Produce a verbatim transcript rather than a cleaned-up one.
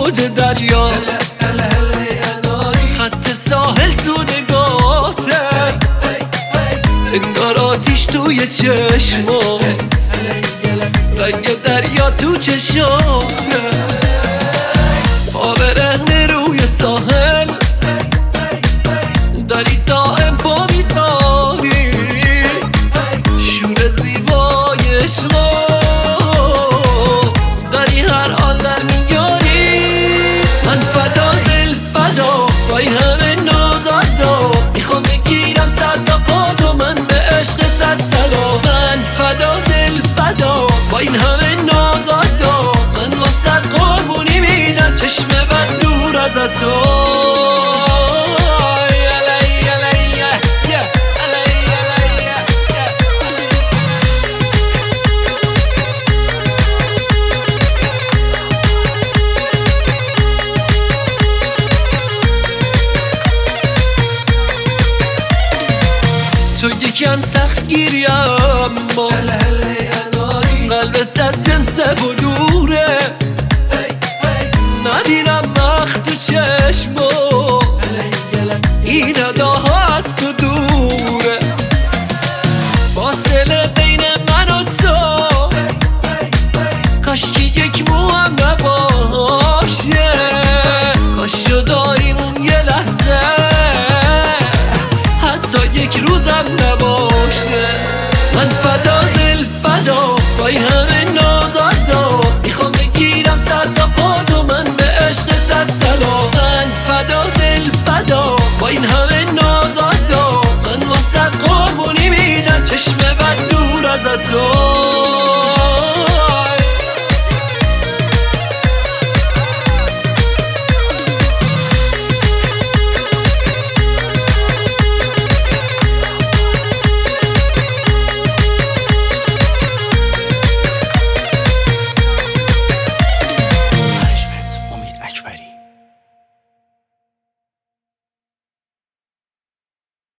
موج دریا، خط ساحل تو نگاته، انگار آتیش توی چشمات، رنگ دریا تو چشاته، پا برهنه روی ساحل، داری دائم پا میذاری، شور زیبای عشقا داری هر آن در میاری. من فدا دل فدا با این همه نازادا، میخوام بگیرم سر تا پا تو، من به عشقت از طلا. من فدا دل فدا با این همه نازادا، من واسه قربونی میدم چشم بد دور از تو. تو یکم سخت گیری اما قلبت از جنس بلوره، نبینم مخت تو چشمو، این اداها از تو دوره، فاصله بین من و تو کاشکی یک مو هم نباشه، کاش جداییمون یه لحظه حتی یک روزم نباشه. من فدا دل فدا با این همه نازادا، میخوام بگیرم سر تا پا تو، من به عشقت از طلا. من فدا دل فدا با این همه نازادا، من واسه قربونی میدم چشم بد دور از تو.